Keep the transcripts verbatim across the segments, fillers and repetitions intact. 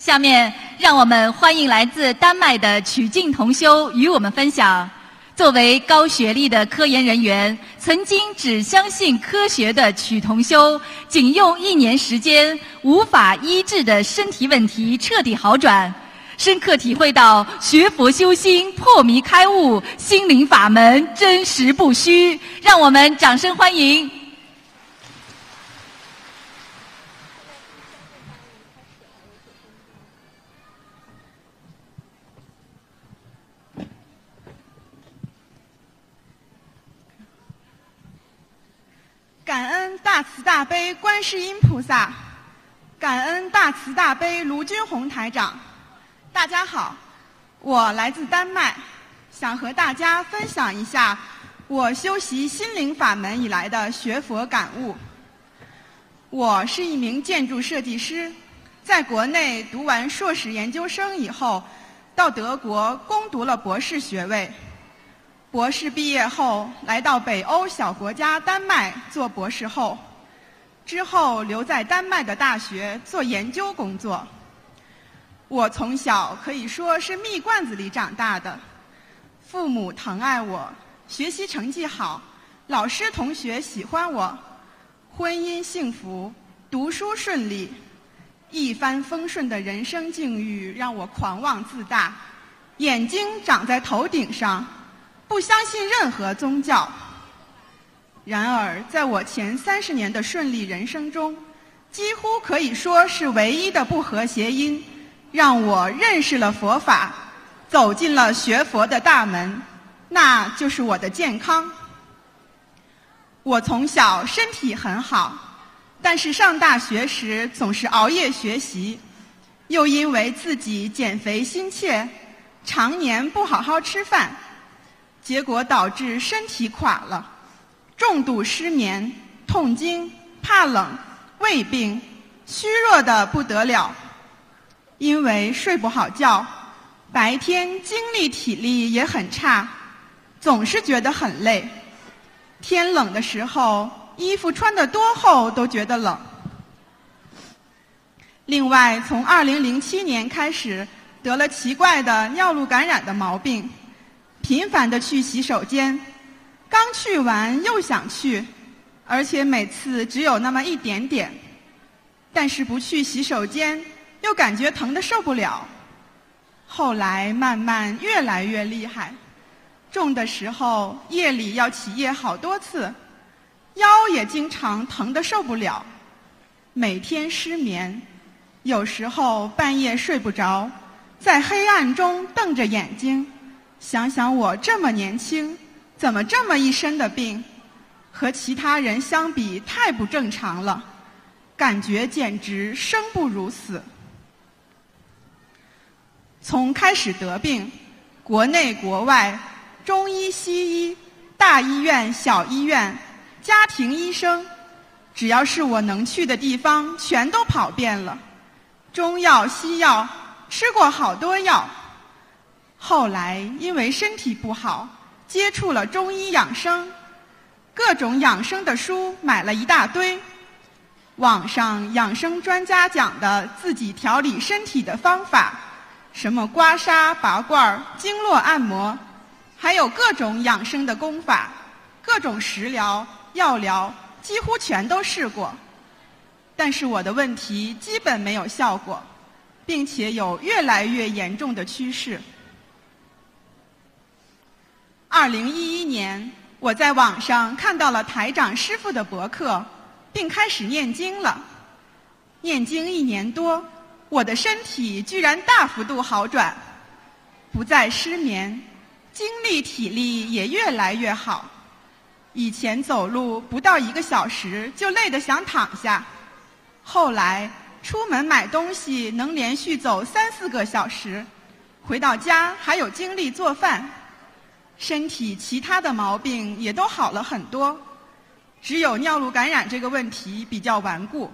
下面让我们欢迎来自丹麦的曲静同修与我们分享，作为高学历的科研人员，曾经只相信科学的曲同修，仅用一年时间，无法医治的身体问题彻底好转，深刻体会到学佛修心、破迷开悟、心灵法门真实不虚。让我们掌声欢迎。 感恩大慈大悲观世音菩萨，感恩大慈大悲卢军宏台长。大家好，我来自丹麦，想和大家分享一下我修习心灵法门以来的学佛感悟。我是一名建筑设计师，在国内读完硕士研究生以后，到德国攻读了博士学位。博士毕业后，来到北欧小国家丹麦做博士后，之后留在丹麦的大学做研究工作。我从小可以说是蜜罐子里长大的，父母疼爱我，学习成绩好，老师同学喜欢我，婚姻幸福，读书顺利，一帆风顺的人生境遇让我狂妄自大，眼睛长在头顶上，不相信任何宗教。然而在我前三十年的顺利人生中，几乎可以说是唯一的不和谐因，让我认识了佛法，走进了学佛的大门，那就是我的健康。我从小身体很好，但是上大学时总是熬夜学习，又因为自己减肥心切，常年不好好吃饭，结果导致身体垮了，重度失眠、痛经、怕冷、胃病，虚弱得不得了。因为睡不好觉，白天精力体力也很差，总是觉得很累。天冷的时候，衣服穿得多厚都觉得冷。另外，从二零零七年开始，得了奇怪的尿路感染的毛病，频繁地去洗手间，刚去完又想去，而且每次只有那么一点点。但是不去洗手间，又感觉疼得受不了。后来慢慢越来越厉害，重的时候夜里要起夜好多次，腰也经常疼得受不了，每天失眠，有时候半夜睡不着，在黑暗中瞪着眼睛，想想我这么年轻，怎么这么一身的病，和其他人相比太不正常了，感觉简直生不如死。从开始得病，国内国外，中医西医，大医院小医院，家庭医生，只要是我能去的地方全都跑遍了，中药西药吃过好多药。后来因为身体不好，接触了中医养生，各种养生的书买了一大堆，网上养生专家讲的自己调理身体的方法，什么刮痧、拔罐、经络按摩，还有各种养生的功法，各种食疗、药疗，几乎全都试过。但是我的问题基本没有效果，并且有越来越严重的趋势。二零一一年，我在网上看到了台长师父的博客，并开始念经了。念经一年多，我的身体居然大幅度好转，不再失眠，精力体力也越来越好。以前走路不到一个小时就累得想躺下，后来出门买东西能连续走三四个小时，回到家还有精力做饭，身体其他的毛病也都好了很多，只有尿路感染这个问题比较顽固。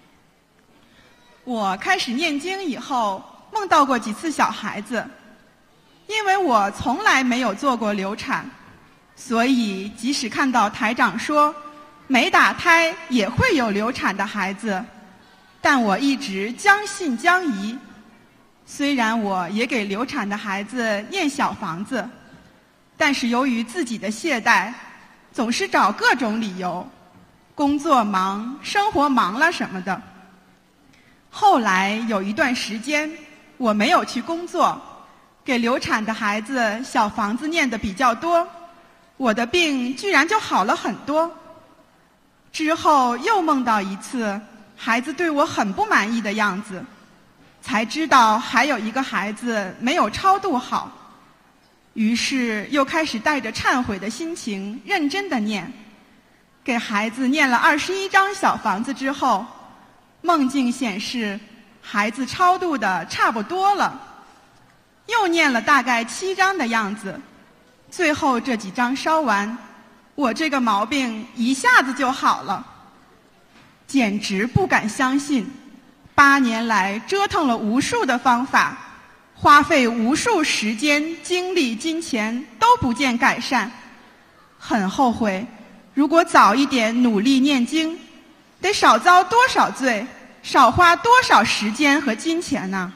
我开始念经以后，梦到过几次小孩子，因为我从来没有做过流产，所以即使看到台长说没打胎也会有流产的孩子，但我一直将信将疑， 虽然我也给流产的孩子念小房子，但是由于自己的懈怠，总是找各种理由，工作忙、生活忙了什么的。后来有一段时间，我没有去工作，给流产的孩子小房子念得比较多，我的病居然就好了很多。之后又梦到一次孩子对我很不满意的样子，才知道还有一个孩子没有超度好，于是又开始带着忏悔的心情认真地念。给孩子念了二十一张小房子之后，梦境显示孩子超度的差不多了，又念了大概七张的样子，最后这几张烧完，我这个毛病一下子就好了。简直不敢相信，八年来折腾了无数的方法，花费无数时间、精力、金钱都不见改善，很后悔，如果早一点努力念经，得少遭多少罪，少花多少时间和金钱呢？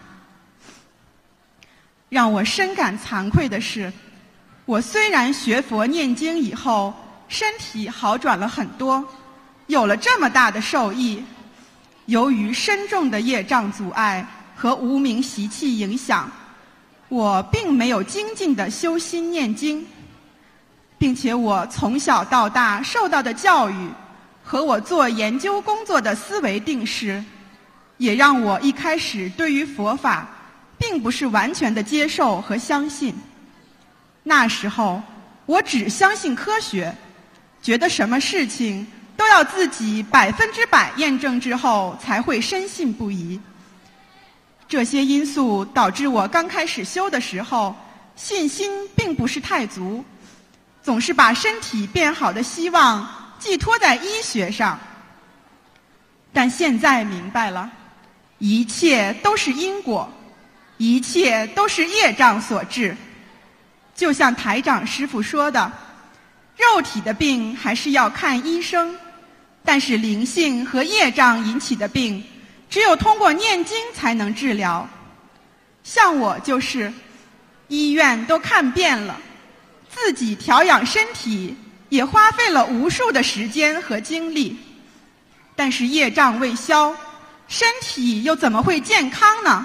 让我深感惭愧的是，我虽然学佛念经以后身体好转了很多，有了这么大的受益，由于深重的业障阻碍和无明习气影响，我并没有精进地修心念经，并且我从小到大受到的教育和我做研究工作的思维定势，也让我一开始对于佛法并不是完全的接受和相信。那时候我只相信科学，觉得什么事情都要自己百分之百验证之后才会深信不疑。这些因素导致我刚开始修的时候信心并不是太足，总是把身体变好的希望寄托在医学上。但现在明白了，一切都是因果，一切都是业障所致。就像台长师父说的，肉体的病还是要看医生，但是灵性和业障引起的病，只有通过念经才能治疗。像我就是，医院都看遍了，自己调养身体也花费了无数的时间和精力，但是业障未消，身体又怎么会健康呢？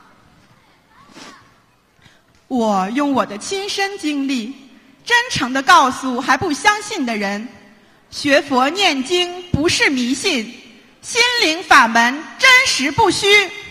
我用我的亲身经历，真诚地告诉还不相信的人，学佛念经不是迷信，心灵法门真实不虚。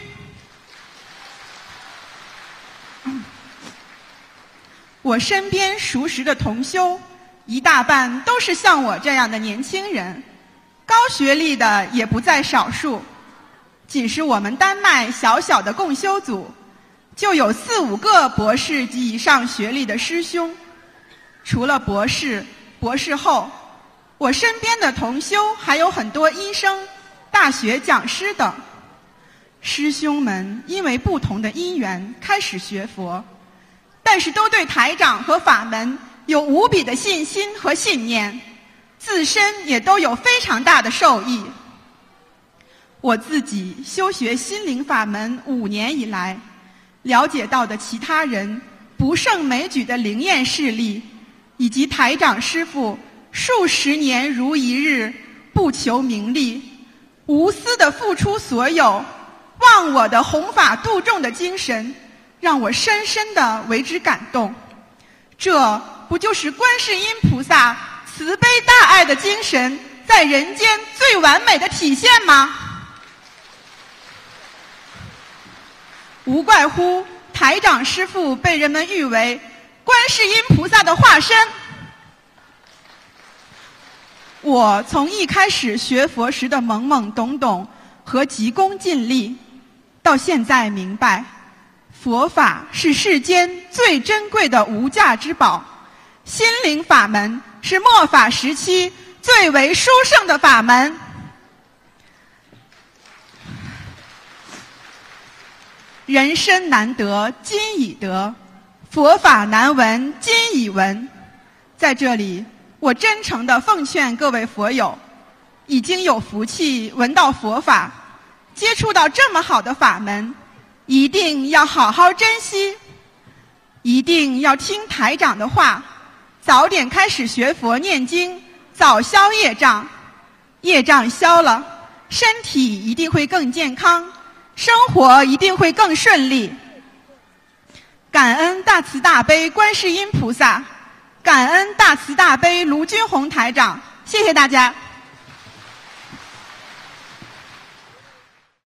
我身边熟识的同修，一大半都是像我这样的年轻人，高学历的也不在少数。仅是我们丹麦小小的共修组，就有四五个博士及以上学历的师兄。除了博士、博士后，我身边的同修还有很多医生、大学讲师等。师兄们因为不同的因缘开始学佛，但是都对台长和法门有无比的信心和信念，自身也都有非常大的受益。我自己修学心灵法门五年以来，了解到的其他人不胜枚举的灵验事例，以及台长师父数十年如一日不求名利，无私的付出所有，忘我的弘法度众的精神，让我深深的为之感动。这不就是观世音菩萨慈悲大爱的精神在人间最完美的体现吗？无怪乎台长师父被人们誉为观世音菩萨的化身。我从一开始学佛时的懵懵懂懂和急功近利，到现在明白，佛法是世间最珍贵的无价之宝，心灵法门是末法时期最为殊胜的法门。人生难得今已得，佛法难闻今已闻。在这里，我真诚地奉劝各位佛友，已经有福气闻到佛法，接触到这么好的法门， 一定要好好珍惜，一定要听台长的话，早点开始学佛念经，早消业障。业障消了，身体一定会更健康，生活一定会更顺利。感恩大慈大悲观世音菩萨，感恩大慈大悲卢军宏台长，谢谢大家。